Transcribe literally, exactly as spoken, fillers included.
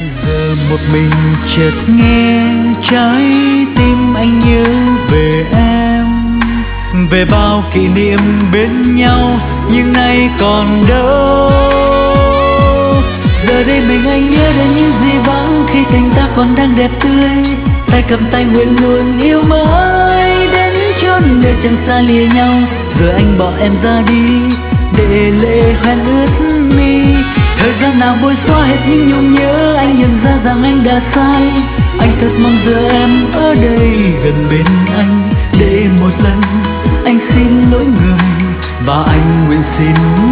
Giờ một mình chợt nghe trái tim anh nhớ về em, về bao kỷ niệm bên nhau nhưng nay còn đâu. Giờ đây mình anh nhớ đến những gì vắng khi tình ta còn đang đẹp tươi, tay cầm tay nguyện luôn yêu mãi đến chốn nơi chẳng xa lìa nhau. Giờ anh bỏ em ra đi để lệ hoen ướt mi, thời gian nào bôi xóa hết những nhung nhớ, anh nhận ra rằng anh đã sai. Anh thật mong giờ em ở đây gần bên anh, để một lần anh xin lỗi người và anh nguyện xin